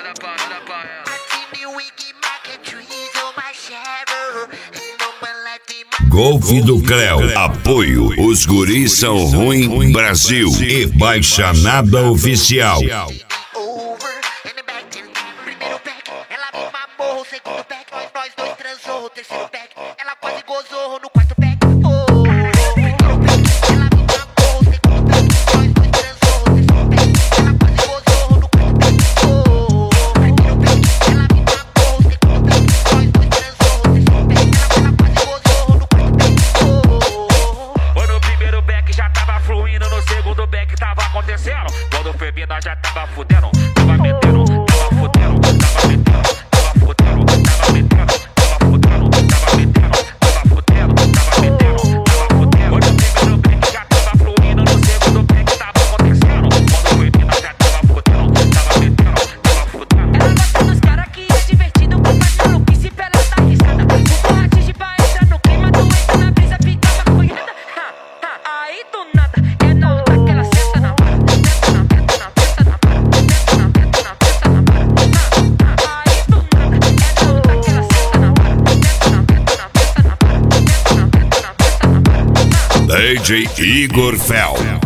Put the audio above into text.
Golfe do Cleo, apoio, os guris são ruim, Brasil e Baixa Nada Oficial. Primeiro pack, ela me mamou, segundo pack, nós dois transou, terceiro pack, ela quase gozou no quarto pack. Quando foi bem, nós já tava fudendo, tava metendo, tava fudendo, tava metendo, tava fudendo, tava metendo, tava fudendo, tava metendo, tava fudendo, tava metendo, tava fudendo. Quando o primeiro break já tava fluindo, no segundo break tava acontecendo. Quando foi bem, nós já tava fudendo, tava metendo, tava fudendo. Ela gosta dos caras que é divertido, com faz maluquice pra ela tá risada. O porra atinge pra entrar no clima, tu entra na brisa, fica maconhada. Aí do nada, é na onda que ela senta na vara. DJ Igor Fel.